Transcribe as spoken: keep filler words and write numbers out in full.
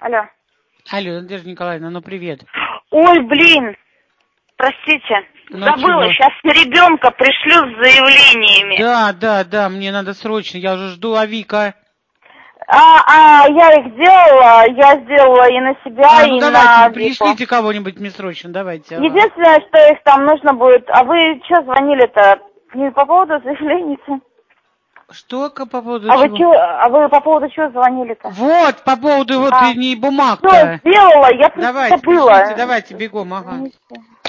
Алло. Алло, Надежда Николаевна, ну привет. Ой, блин, простите, ну, забыла, чего? сейчас ребенка пришлю с заявлениями. Да, да, да, мне надо срочно, я уже жду, а Вика? А, а, я их сделала, я сделала и на себя, А, ну и давайте, на ну Вику. пришлите кого-нибудь мне срочно, давайте. Ага. Единственное, что их там нужно будет... А вы что звонили-то? Не по поводу заявлений? Что по поводу А вы чего? чё, а вы по поводу чего звонили-то? Вот, по поводу вот А, и не все бумаг-то. сделала, я просто Давайте, забыла. пришлите, давайте, бегом, ага. Извините.